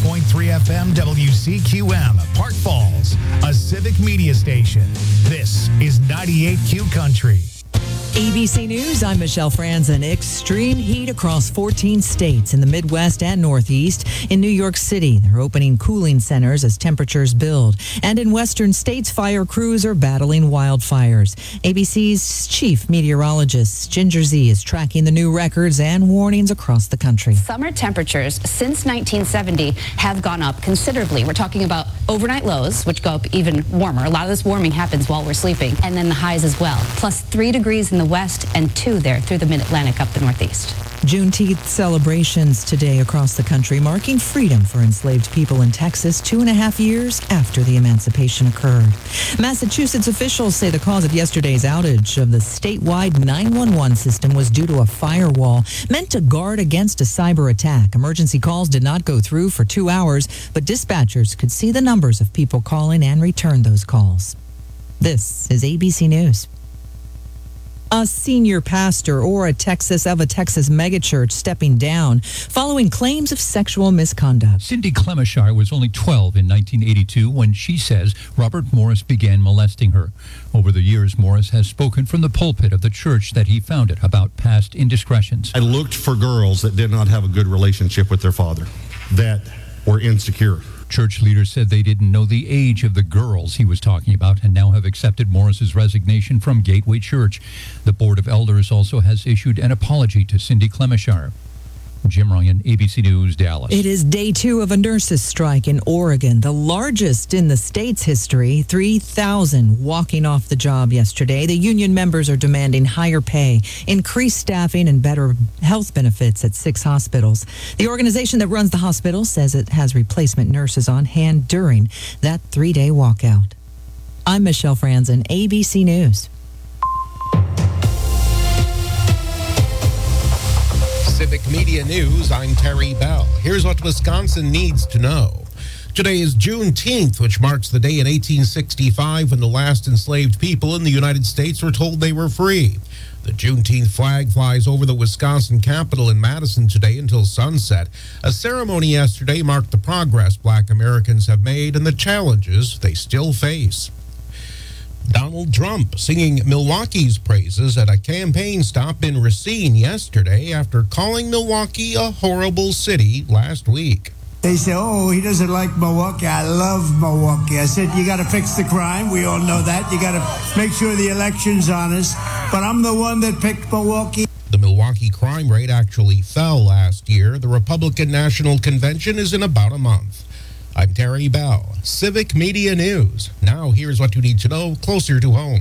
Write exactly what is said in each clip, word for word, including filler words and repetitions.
point three F M W C Q M, Park Falls, a civic media station. This is ninety-eight Q Country. A B C News, I'm Michelle Franzen. Extreme heat across fourteen states in the Midwest and Northeast. In New York City, they're opening cooling centers as temperatures build. And in western states, fire crews are battling wildfires. A B C's chief meteorologist, Ginger Z, is tracking the new records and warnings across the country. Summer temperatures since nineteen seventy have gone up considerably. We're talking about overnight lows, which go up even warmer. A lot of this warming happens while we're sleeping. And then the highs as well. Plus three degrees in the west and two there through the mid-Atlantic up the northeast. Juneteenth celebrations today across the country, marking freedom for enslaved people in Texas two and a half years after the emancipation occurred. Massachusetts officials say the cause of yesterday's outage of the statewide nine one one system was due to a firewall meant to guard against a cyber attack. Emergency calls did not go through for two hours, but dispatchers could see the numbers of people calling and return those calls. This is A B C News. A senior pastor or a Texas of a Texas megachurch stepping down following claims of sexual misconduct. Cindy Clemishire was only twelve in nineteen eighty-two when she says Robert Morris began molesting her. Over the years, Morris has spoken from the pulpit of the church that he founded about past indiscretions. I looked for girls that did not have a good relationship with their father, that were insecure. Church leaders said they didn't know the age of the girls he was talking about and now have accepted Morris's resignation from Gateway Church. The Board of Elders also has issued an apology to Cindy Clemishire. Jim Ryan, A B C News, Dallas. It is day two of a nurses' strike in Oregon, the largest in the state's history. three thousand walking off the job yesterday. The union members are demanding higher pay, increased staffing, and better health benefits at six hospitals. The organization that runs the hospital says it has replacement nurses on hand during that three-day walkout. I'm Michelle Franzen, A B C News. Civic Media News, I'm Terry Bell. Here's what Wisconsin needs to know. Today is Juneteenth, which marks the day in eighteen sixty-five when the last enslaved people in the United States were told they were free. The Juneteenth flag flies over the Wisconsin Capitol in Madison today until sunset. A ceremony yesterday marked the progress Black Americans have made and the challenges they still face. Donald Trump singing Milwaukee's praises at a campaign stop in Racine yesterday after calling Milwaukee a horrible city last week. They say, oh, he doesn't like Milwaukee. I love Milwaukee. I said, you got to fix the crime. We all know that. You got to make sure the election's honest. But I'm the one that picked Milwaukee. The Milwaukee crime rate actually fell last year. The Republican National Convention is in about a month. I'm Terry Bell, Civic Media News. Now here's what you need to know closer to home.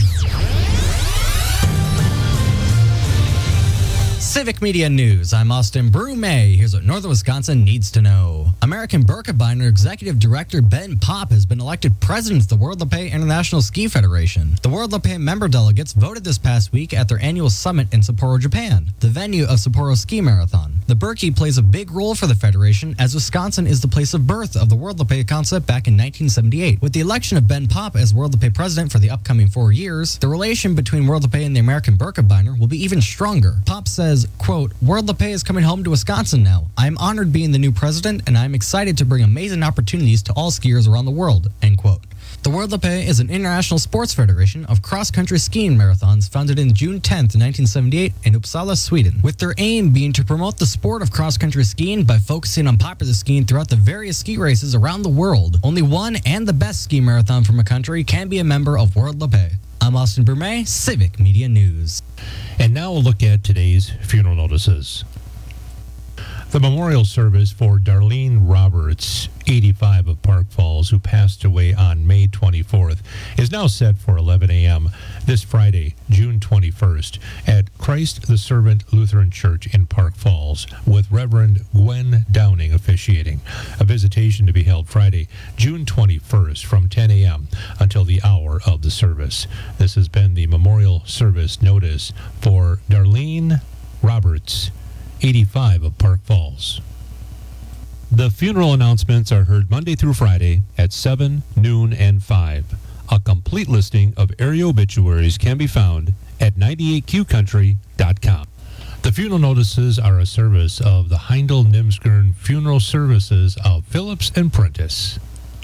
Civic Media News, I'm Austin Brumay. Here's what Northern Wisconsin needs to know. American Birkebeiner Executive Director Ben Popp has been elected president of the World LePay International Ski Federation. The World LePay member delegates voted this past week at their annual summit in Sapporo, Japan, the venue of Sapporo Ski Marathon. The Birkie plays a big role for the federation as Wisconsin is the place of birth of the World LePay concept back in nineteen seventy-eight. With the election of Ben Popp as World LePay president for the upcoming four years, the relation between World LePay and the American Birkebeiner will be even stronger. Popp says, quote, World LePay is coming home to Wisconsin now. I'm honored being the new president, and I'm excited to bring amazing opportunities to all skiers around the world, end quote. The World LePay is an international sports federation of cross-country skiing marathons founded in June tenth, nineteen seventy-eight in Uppsala, Sweden, with their aim being to promote the sport of cross-country skiing by focusing on popular skiing throughout the various ski races around the world. Only one and the best ski marathon from a country can be a member of World LePay. I'm Austin Brumay, Civic Media News. And now we'll look at today's funeral notices. The memorial service for Darlene Roberts, eighty-five, of Park Falls, who passed away on May twenty-fourth, is now set for eleven a.m. this Friday, June twenty-first, at Christ the Servant Lutheran Church in Park Falls, with Reverend Gwen Downing officiating. A visitation to be held Friday, June twenty-first, from ten a.m. until the hour of the service. This has been the memorial service notice for Darlene Roberts, eighty-five, of Park Falls. The funeral announcements are heard Monday through Friday at seven, noon, and five. A complete listing of area obituaries can be found at ninety-eight q country dot com. The funeral notices are a service of the Heindel Nimskern Funeral funeral services of Phillips and Prentice.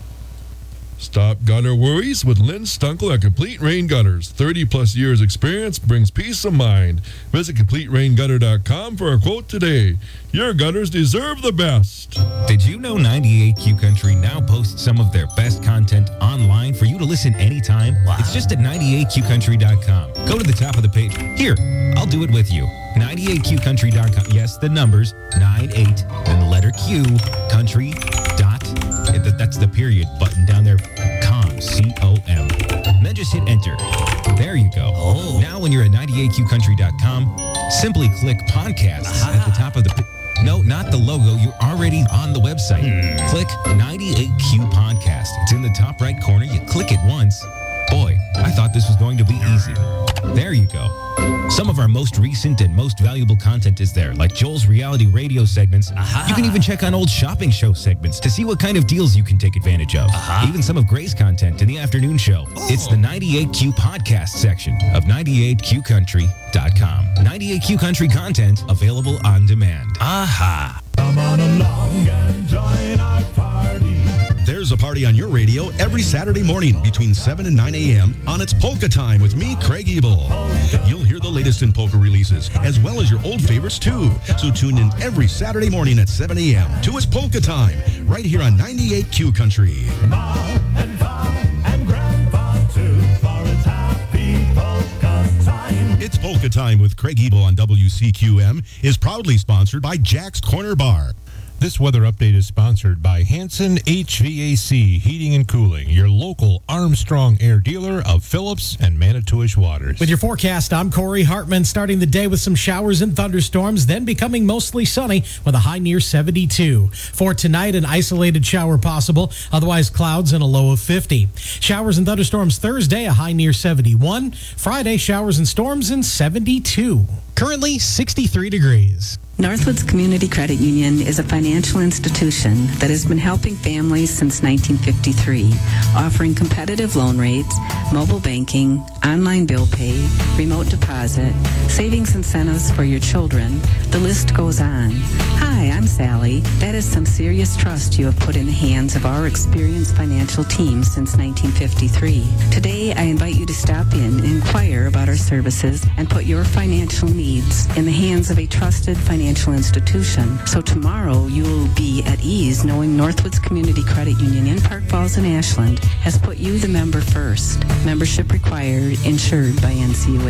Stop gutter worries with Lynn Stunkel at Complete Rain Gutters. thirty plus years experience brings peace of mind. Visit complete rain gutter dot com for a quote today. Your gutters deserve the best. Did you know ninety-eight Q Country now posts some of their best content online for you to listen anytime? Wow. It's just at ninety-eight q country dot com. Go to the top of the page. Here, I'll do it with you. ninety-eight q country dot com. Yes, the numbers, nine eight, then the letter Q, country, dot, that's the period button down there, com, C O M. Then just hit enter. There you go. Oh. Now when you're at ninety-eight q country dot com, simply click podcasts at the top of the... No, not the logo. You're already on the website. Hmm. Click ninety-eight Q Podcast. It's in the top right corner. You click it once. Boy, I thought this was going to be easy. There you go. Some of our most recent and most valuable content is there, like Joel's reality radio segments. Aha. You can even check on old shopping show segments to see what kind of deals you can take advantage of. Aha. Even some of Gray's content in the afternoon show. Oh. It's the ninety-eight Q Podcast section of ninety-eight q country dot com. ninety-eight Q Country content available on demand. Aha. Come on along and join our party. There's a party on your radio every Saturday morning between seven and nine a.m. on It's Polka Time with me, Craig Ebel. You'll hear the latest in polka releases, as well as your old favorites, too. So tune in every Saturday morning at seven a.m. to It's Polka Time, right here on ninety-eight Q Country. Mom and Pop and Grandpa, too, for it's happy polka time. It's Polka Time with Craig Ebel on W C Q M is proudly sponsored by Jack's Corner Bar. This weather update is sponsored by Hanson H V A C Heating and Cooling, your local Armstrong Air dealer of Phillips and Manitowish Waters. With your forecast, I'm Corey Hartman, starting the day with some showers and thunderstorms, then becoming mostly sunny with a high near seventy-two. For tonight, an isolated shower possible, otherwise clouds and a low of fifty. Showers and thunderstorms Thursday, a high near seventy-one. Friday, showers and storms in seventy-two. Currently, sixty-three degrees. Northwoods Community Credit Union is a financial institution that has been helping families since nineteen fifty-three, offering competitive loan rates, mobile banking, online bill pay, remote deposit, savings incentives for your children. The list goes on. Hi, I'm Sally. That is some serious trust you have put in the hands of our experienced financial team since nineteen fifty-three. Today, I invite you to stop in and inquire about our services and put your financial needs in the hands of a trusted financial institution. So tomorrow you will be at ease knowing Northwoods Community Credit Union in Park Falls and Ashland has put you, the member, first. Membership required, insured by N C U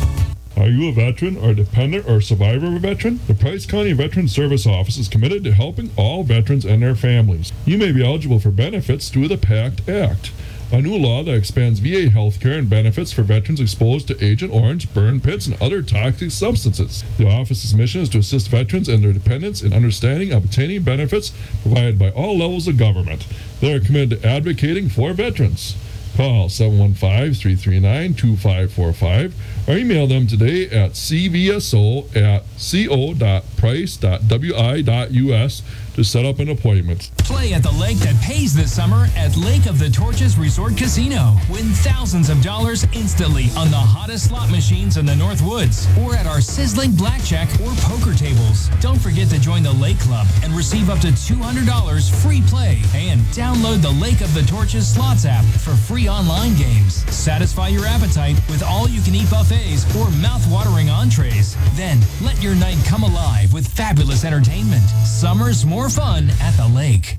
A. Are you a veteran or dependent or survivor of a veteran? The Price County Veteran Service Office is committed to helping all veterans and their families. You may be eligible for benefits through the PACT Act, a new law that expands V A health care and benefits for veterans exposed to Agent Orange, burn pits, and other toxic substances. The office's mission is to assist veterans and their dependents in understanding and obtaining benefits provided by all levels of government. They are committed to advocating for veterans. Call seven one five, three three nine, two five four five or email them today at c v s o at co dot price dot w i dot u s to set up an appointment. Play at the lake that pays this summer at Lake of the Torches Resort Casino. Win thousands of dollars instantly on the hottest slot machines in the North Woods or at our sizzling blackjack or poker tables. Don't forget to join the Lake Club and receive up to two hundred dollars free play and download the Lake of the Torches Slots app for free online games. Satisfy your appetite with all-you-can-eat buffets or mouth-watering entrees. Then let your night come alive with fabulous entertainment. Summer's more fun at the lake.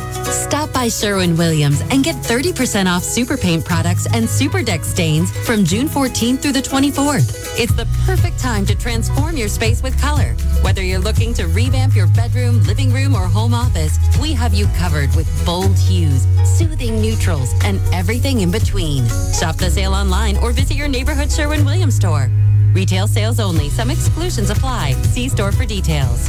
Stop by Sherwin-Williams and get thirty percent off Super Paint products and Super Deck stains from June fourteenth through the twenty-fourth. It's the perfect time to transform your space with color. Whether you're looking to revamp your bedroom, living room, or home office, we have you covered with bold hues, soothing neutrals, and everything in between. Shop the sale online or visit your neighborhood Sherwin-Williams store. Retail sales only. Some exclusions apply. See store for details.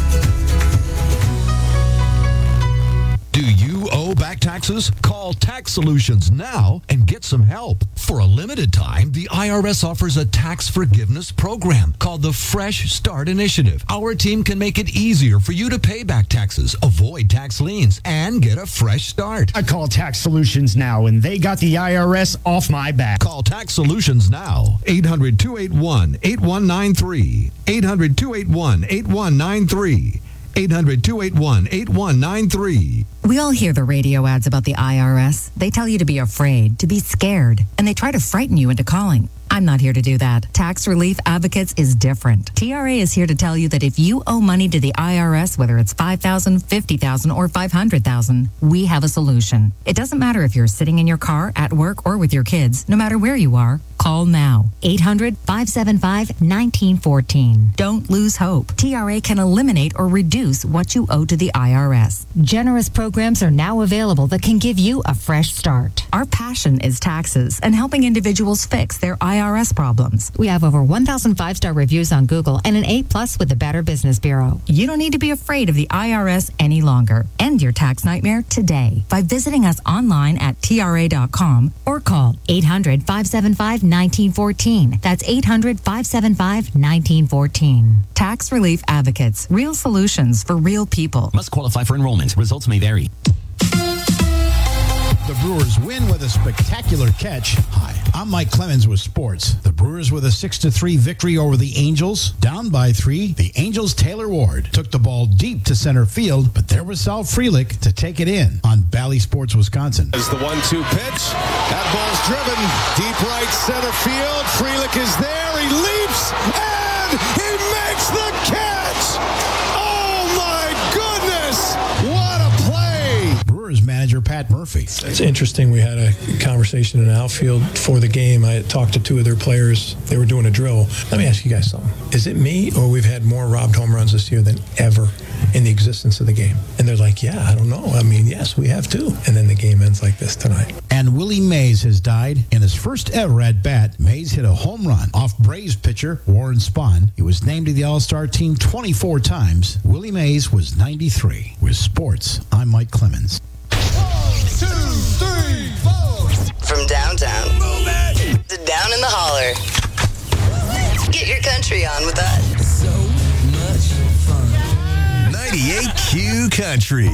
Do you owe back taxes? Call Tax Solutions now and get some help. For a limited time, the I R S offers a tax forgiveness program called the Fresh Start Initiative. Our team can make it easier for you to pay back taxes, avoid tax liens, and get a fresh start. I call Tax Solutions now, and they got the I R S off my back. Call Tax Solutions now. eight hundred, two eight one, eight one nine three. eight hundred, two eight one, eight one nine three. eight hundred, two eight one, eight one nine three. We all hear the radio ads about the I R S. They tell you to be afraid, to be scared, and they try to frighten you into calling. I'm not here to do that. Tax Relief Advocates is different. T R A is here to tell you that if you owe money to the I R S, whether it's five thousand dollars, fifty thousand dollars, or five hundred thousand dollars, we have a solution. It doesn't matter if you're sitting in your car, at work, or with your kids. No matter where you are, call now. eight hundred, five seven five, one nine one four. Don't lose hope. T R A can eliminate or reduce what you owe to the I R S. Generous programs are now available that can give you a fresh start. Our passion is taxes and helping individuals fix their I R S problems. We have over one thousand five-star reviews on Google and an A plus with the Better Business Bureau. You don't need to be afraid of the I R S any longer. End your tax nightmare today by visiting us online at T R A dot com or call eight hundred, five seven five, one nine one four. That's eight hundred, five seven five, one nine one four. Tax Relief Advocates. Real solutions for real people. Must qualify for enrollment. Results may vary. The Brewers win with a spectacular catch. Hi, I'm Mike Clemens with sports. The Brewers with a six to three victory over the Angels. Down by three, the Angels' Taylor Ward took the ball deep to center field, but there was Sal Frelick to take it in on Bally Sports Wisconsin. As the one two pitch, that ball's driven deep right center field. Frelick is there. He leaps and he makes the catch. Oh my goodness! What a play! Brewers manager Pat Murphy. It's interesting. We had a conversation in the outfield for the game. I talked to two of their players. They were doing a drill. Let me ask you guys something. Is it me or we've had more robbed home runs this year than ever in the existence of the game? And they're like, yeah, I don't know. I mean, yes, we have too. And then the game ends like this tonight. And Willie Mays has died. In his first ever at-bat, Mays hit a home run off Braves pitcher Warren Spahn. He was named to the All-Star team twenty-four times. Willie Mays was ninety-three. With sports, I'm Mike Clemens. Two, three, four. From downtown to down in the holler. Get your country on with us. So much fun. ninety-eight Q Country.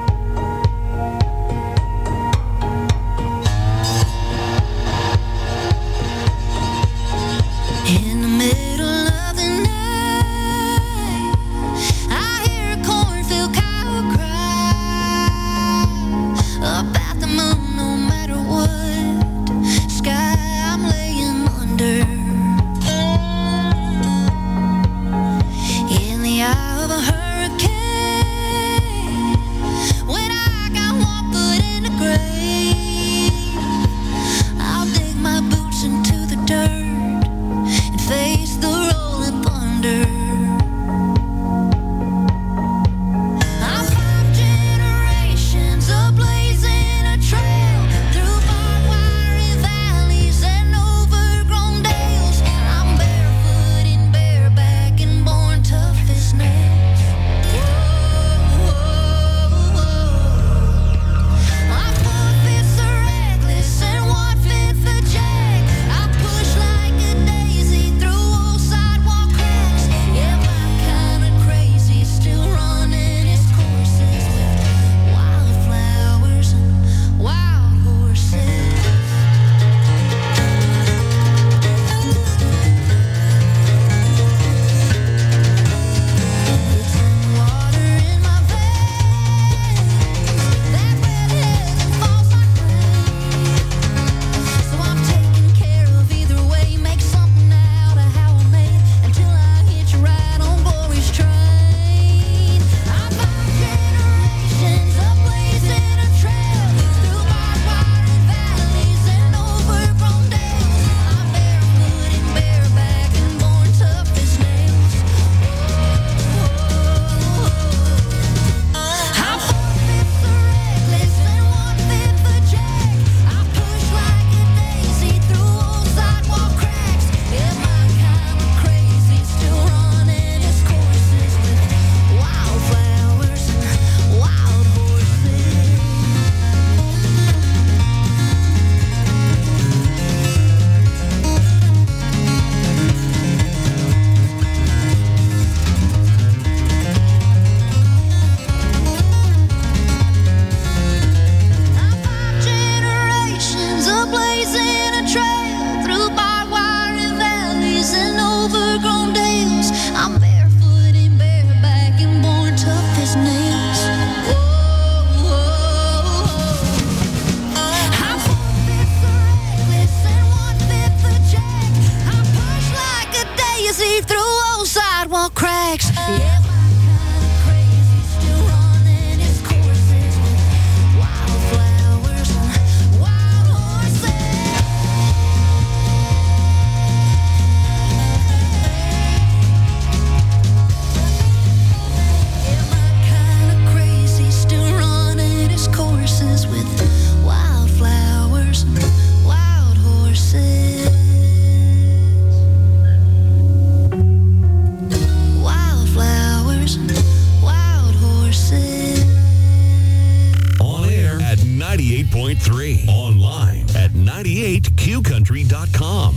In the middle of the night, I hear a cornfield cow cry about the moon. No matter what sky I'm laying under, in the eye of a hurricane, point three. Online at ninety-eight Q country dot com.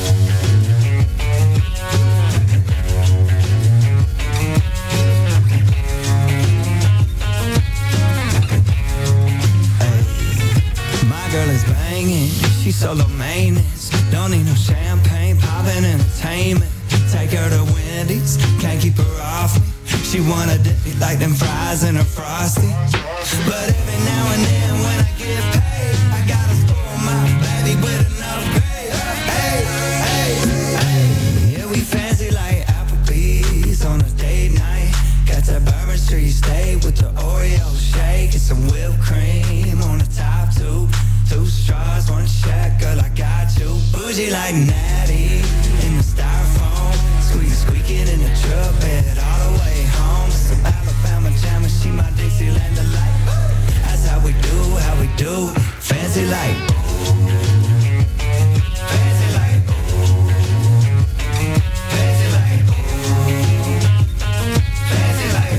My girl is banging, she's solo maintenance. Don't need no champagne, poppin' entertainment. Take her to Wendy's, can't keep her off me. She wanna dip me like them fries in her Frosty. But every now and then when I get paid, I gotta spoil my baby with an upgrade. Hey, hey, hey. Yeah, we fancy like Applebee's on a date night. Got that Bourbon Street steak with the Oreo shake and some whipped cream on the top two. Two straws, one check, girl, I got you. Bougie like Natty in the styrofoam. Squeeze squeaking in the truck bed all the way home. Some Alabama jam and she my Dixieland delight. That's how we do, how we do. Fancy like Fancy like Fancy like Fancy like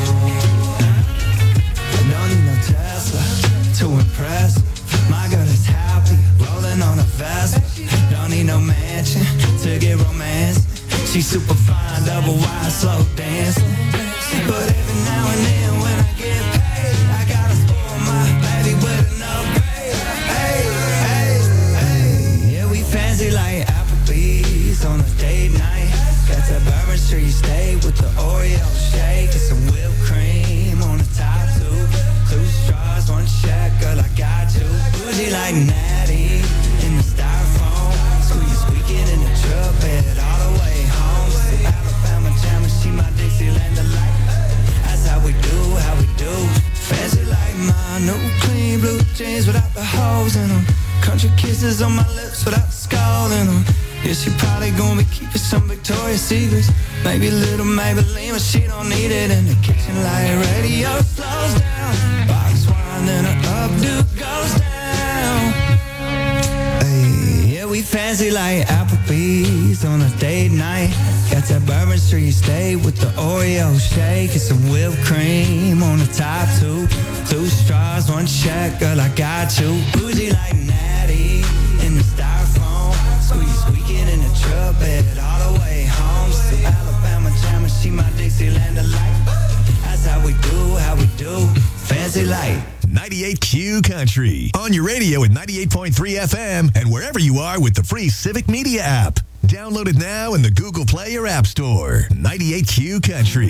Don't need no Tesla to impress. My girl is happy, rolling on a Vespa. Don't need no mansion to get romance. She's super fine, double wide, slow dancing. But every now and then when I get paid, I gotta spoil my baby with an upgrade. Hey, hey, hey. Yeah, we fancy like Applebee's on a date night. Got that Bourbon Street steak with the Oreo shake and some whipped cream on the top two. Two straws, one check, girl, I got you. Bougie like Natty in the styrofoam. Squeeze squeaking in the truck bed all the way home. Some Alabama jam and she my Dixieland delight. That's how we do, how we do. Fancy like my new clean blue jeans without the holes in them. Country kisses on my lips without the skull in them. Yeah, she probably gonna be keeping some Victoria's Secrets. Maybe a little Maybelline, but she don't need it. In the kitchen light radio slows down. Box wine and her updo goes down. Hey, yeah, we fancy like Applebee's on a date night. Got that Bourbon Street steak with the Oreo shake and some whipped cream on the top two. Two straws, one check, girl, I got you. Bougie like Natty in the styrofoam. Squeeze squeaking in the truck bed all the way home. Some Alabama jam and she my Dixieland delight. That's how we do, how we do. Fancy like ninety-eight Q Country. On your radio at ninety-eight point three F M and wherever you are with the free Civic Media app. Download it now in the Google Play or App Store. ninety-eight Q Country.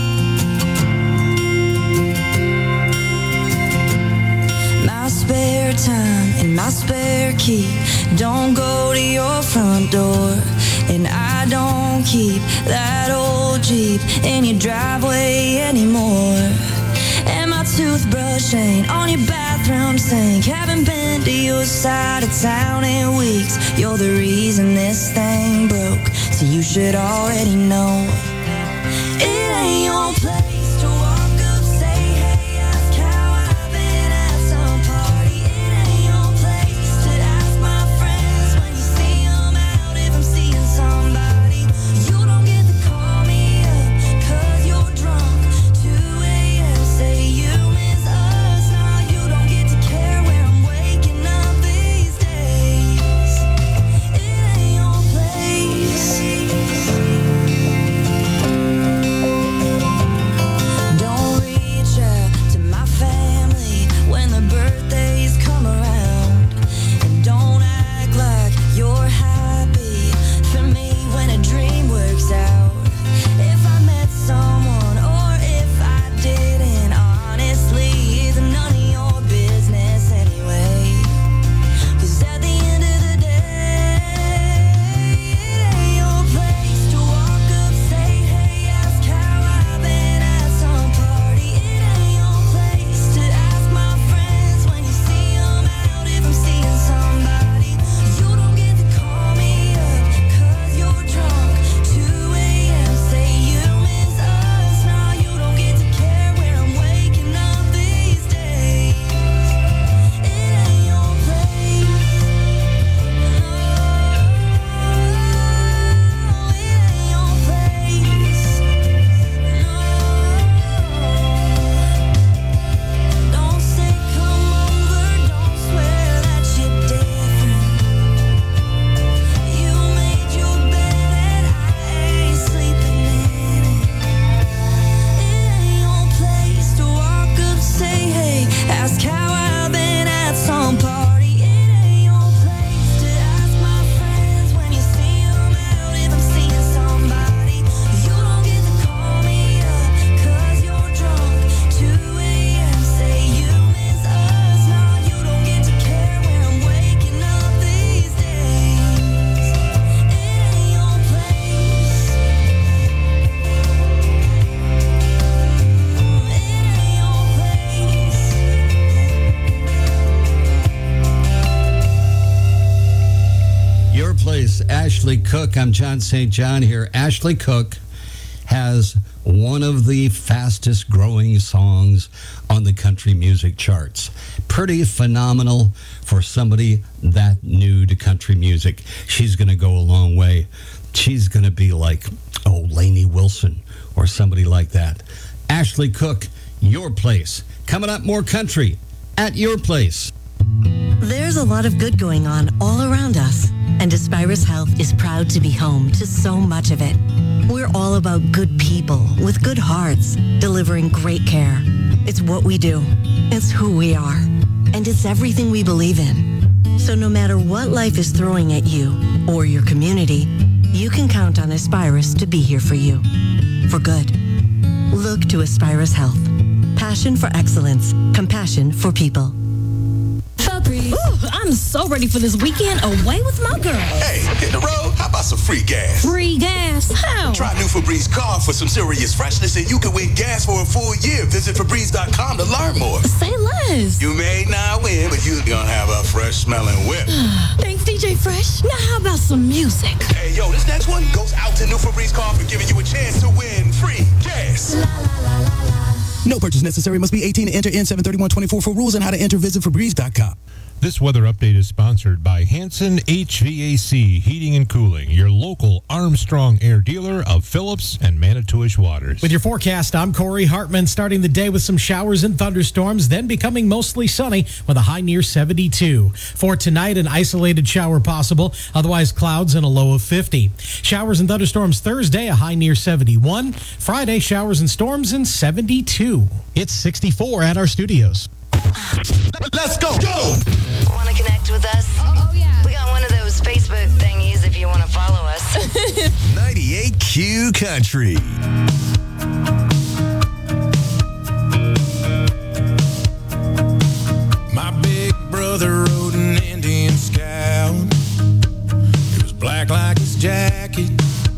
My spare time and my spare key don't go to your front door. And I don't keep that old Jeep in your driveway anymore. And my toothbrush ain't on your bathroom sink. Haven't been to your side of town in weeks. You're the reason this thing broke, so you should already know. It ain't your place to walk up, say, hey, ask how I've been at some party. It ain't your place to ask my friends when you see them out if I'm seeing somebody. You don't get to call me up, cause you're drunk. two a.m. say you miss us. Now you don't get to care where I'm waking up these days. It ain't your place. Ashley Cook. I'm John Saint John here. Ashley Cook has one of the fastest growing songs on the country music charts. Pretty phenomenal for somebody that new to country music. She's going to go a long way. She's going to be like, oh, Lainey Wilson or somebody like that. Ashley Cook, Your Place. Coming up, more country at Your Place. There's a lot of good going on all around us, and Aspirus Health is proud to be home to so much of it. We're all about good people with good hearts, delivering great care. It's what we do. It's who we are. And it's everything we believe in. So no matter what life is throwing at you or your community, you can count on Aspirus to be here for you. For good. Look to Aspirus Health. Passion for excellence. Compassion for people. Ooh, I'm so ready for this weekend away with my girl. Hey, hit the road? How about some free gas? Free gas? How? Try new Febreze car for some serious freshness and you can win gas for a full year. Visit Febreze dot com to learn more. Say less. You may not win, but you're gonna have a fresh smelling whip. Thanks, D J Fresh. Now how about some music? Hey, yo, this next one goes out to new Febreze car for giving you a chance to win free gas. La, la, la, la, la. No purchase necessary. Must be eighteen to enter in seven thirty-one twenty-four for rules and how to enter. Visit Febreze dot com. This weather update is sponsored by Hanson H V A C Heating and Cooling, your local Armstrong Air dealer of Phillips and Manitowish Waters. With your forecast, I'm Corey Hartman, starting the day with some showers and thunderstorms, then becoming mostly sunny with a high near seventy-two. For tonight, an isolated shower possible, otherwise clouds and a low of fifty. Showers and thunderstorms Thursday, a high near seventy-one. Friday, showers and storms and seventy-two. It's sixty-four at our studios. Let's go. Go. Want to connect with us? Oh, yeah. We got one of those Facebook thingies if you want to follow us. ninety-eight Q Country. My big brother rode an Indian Scout. It was black like his jacket.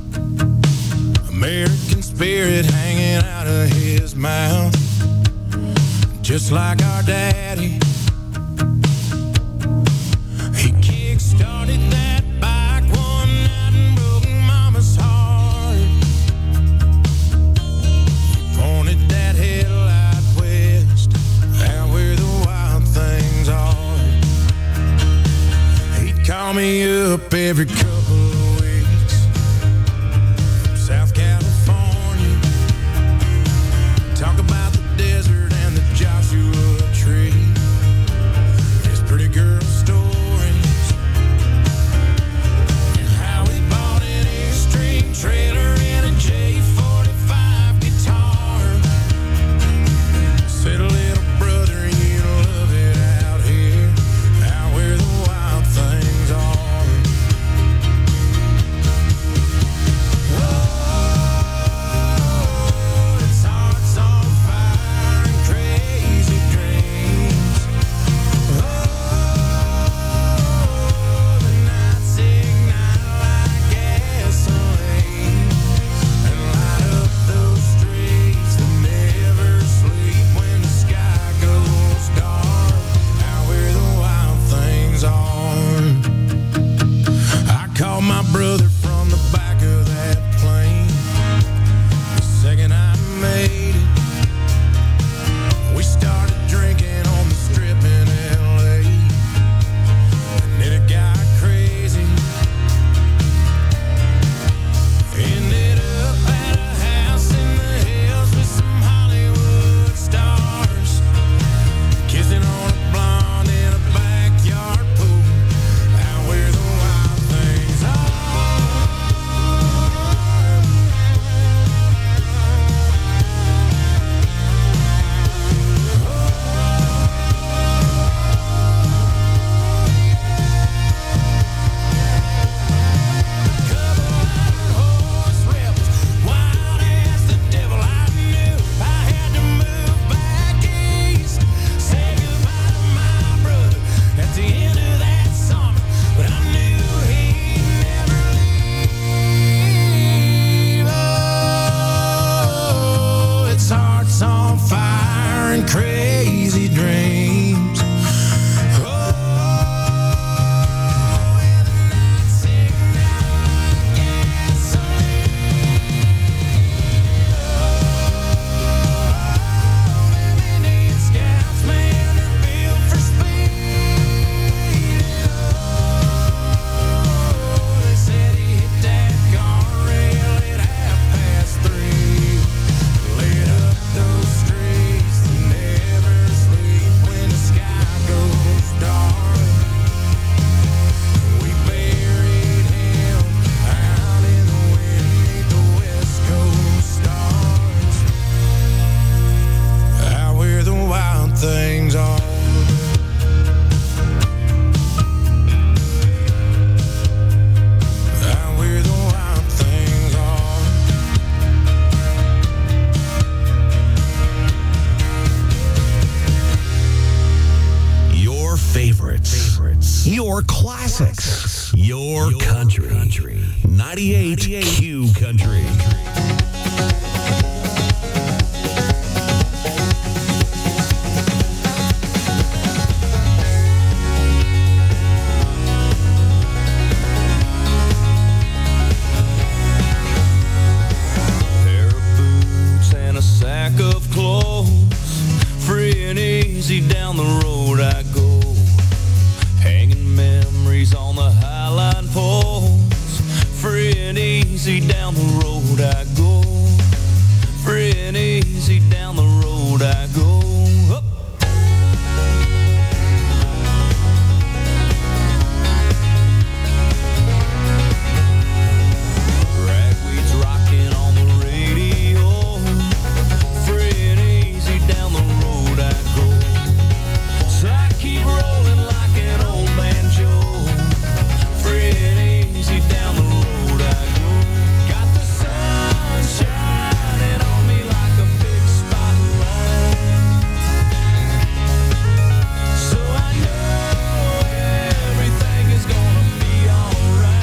American spirit hanging out of his mouth. Just like our daddy, he kick-started that bike one night and broke mama's heart. He pointed that headlight west, out where the wild things are. He'd call me up every couple of weeks from South California, talk about the desert, Joshua Tree, his pretty girl stories, and how he bought an eight-string trailer and a J forty-five guitar. Said, little brother, you love it out here, out where the wild things are. favorites. favorites. Your classics. Your, Your country. country. ninety-eight Q Country. Of clothes, free and easy down the road I go, hanging memories on the highline poles. Free and easy down the road I go, free and easy down the road I go. Up. Ragweed's rocking on the radio. Down the road I go, so I keep rolling like an old banjo. Free and easy down the road I go. Got the sun shining on me like a big spotlight, so I know everything is gonna be alright.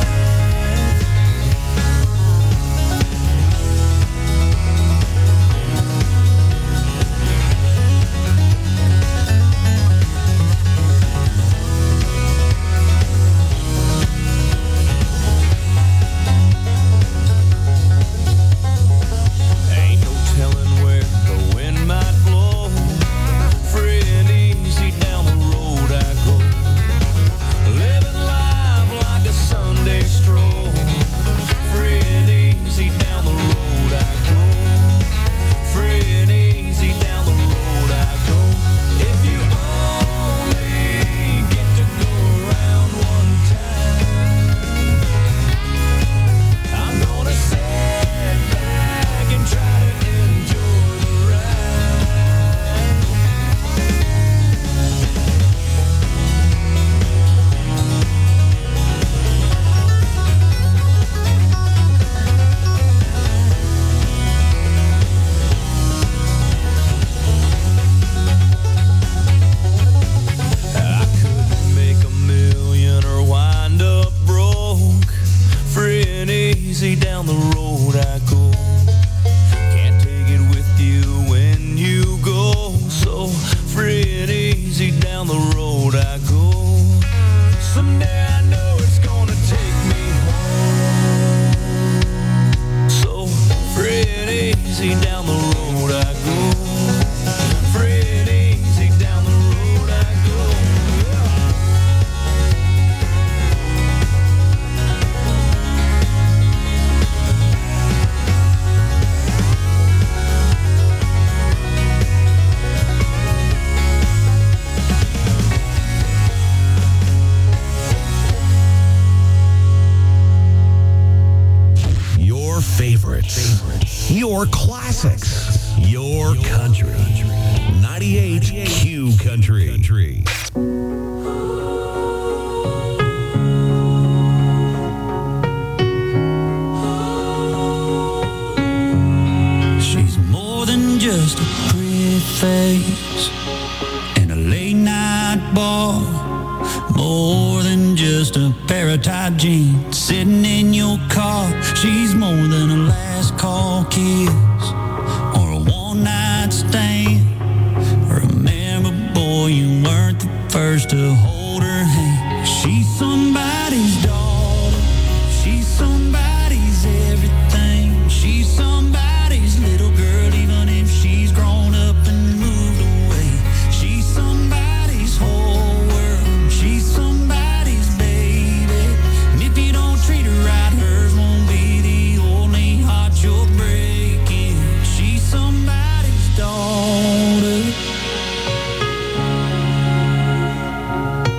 Your classics. Your country. ninety-eight Q Country. She's more than just a pretty face and a late night bar, more than just a pair of tight jeans sitting in your car. She's more than a last call kiss or a one night stand. Remember, boy, you weren't the first to hold her hand. She's somebody's daughter. She's somebody's everything. She's somebody's little girl, even if she's grown up and moved away. She's somebody's whole world. She's somebody's baby. And if you don't treat her right, hers won't be the only heart you're breaking. She's somebody's daughter.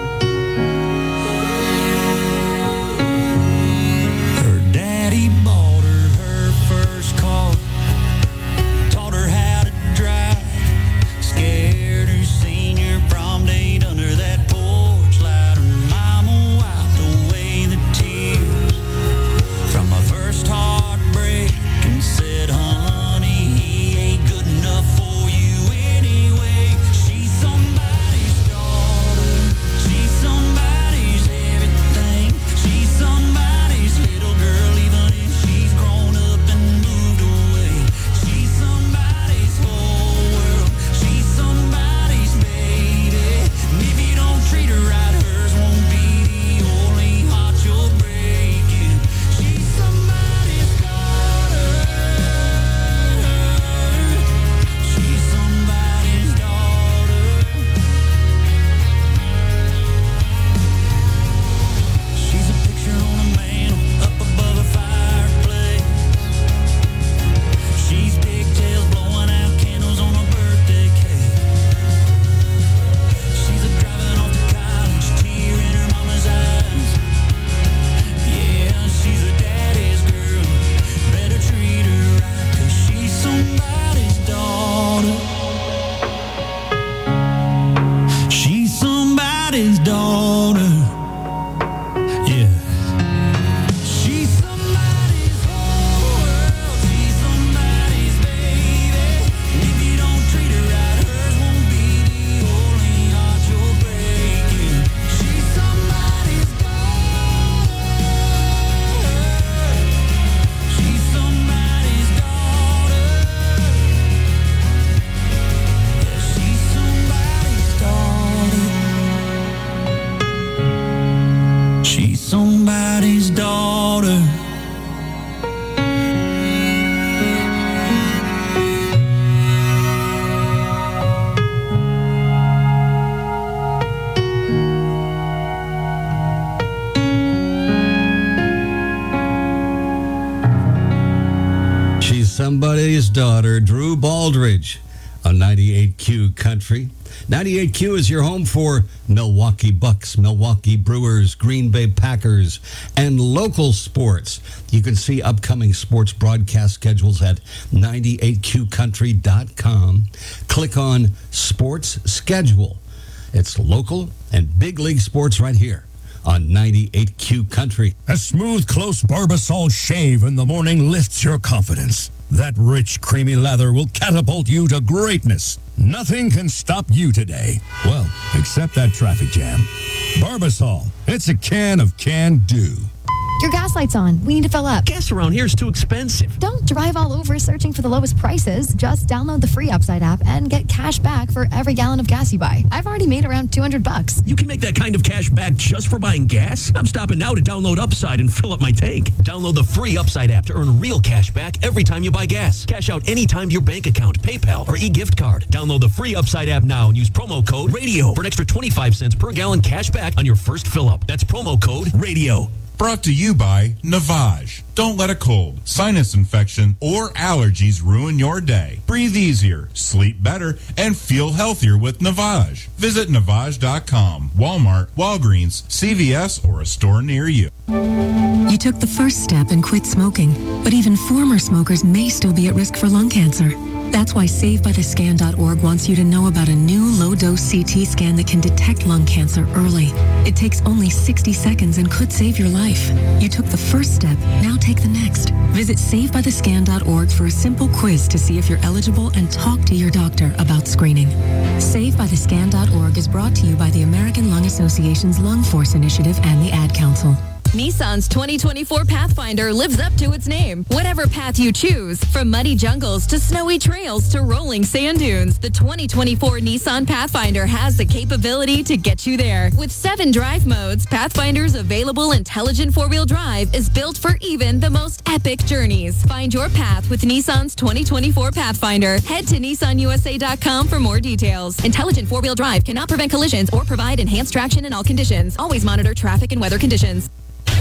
Somebody's Daughter, Drew Baldridge on ninety-eight Q Country. ninety-eight Q is your home for Milwaukee Bucks, Milwaukee Brewers, Green Bay Packers, and local sports. You can see upcoming sports broadcast schedules at ninety-eight Q country dot com. Click on Sports Schedule. It's local and big league sports right here on ninety-eight Q Country. A smooth, close Barbasol shave in the morning lifts your confidence. That rich, creamy lather will catapult you to greatness. Nothing can stop you today. Well, except that traffic jam. Barbasol. It's a can of can-do. Your gas light's on. We need to fill up. Gas around here is too expensive. Don't drive all over searching for the lowest prices. Just download the free Upside app and get cash back for every gallon of gas you buy. I've already made around two hundred bucks. You can make that kind of cash back just for buying gas? I'm stopping now to download Upside and fill up my tank. Download the free Upside app to earn real cash back every time you buy gas. Cash out anytime to your bank account, PayPal, or e-gift card. Download the free Upside app now and use promo code RADIO for an extra twenty-five cents per gallon cash back on your first fill up. That's promo code RADIO. Brought to you by Navage. Don't let a cold, sinus infection, or allergies ruin your day. Breathe easier, sleep better, and feel healthier with Navage. Visit Navage dot com, Walmart, Walgreens, C V S, or a store near you. You took the first step and quit smoking, but even former smokers may still be at risk for lung cancer. That's why Save By The Scan dot org wants you to know about a new low-dose C T scan that can detect lung cancer early. It takes only sixty seconds and could save your life. You took the first step, now take the next. Visit Save By The Scan dot org for a simple quiz to see if you're eligible and talk to your doctor about screening. Save By The Scan dot org is brought to you by the American Lung Association's Lung Force Initiative and the Ad Council. Nissan's twenty twenty-four Pathfinder lives up to its name. Whatever path you choose, from muddy jungles to snowy trails to rolling sand dunes, the twenty twenty-four Nissan Pathfinder has the capability to get you there. With seven drive modes, Pathfinder's available intelligent four-wheel drive is built for even the most epic journeys. Find your path with Nissan's twenty twenty-four Pathfinder. Head to Nissan U S A dot com for more details. Intelligent four-wheel drive cannot prevent collisions or provide enhanced traction in all conditions. Always monitor traffic and weather conditions.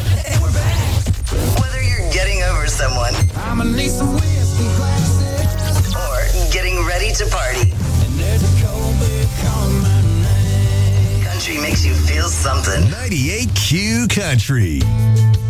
Whether you're getting over someone I'ma need some whiskey glasses or getting ready to party, and there's a cold beer calling my name. country makes you feel something. ninety-eight Q Country.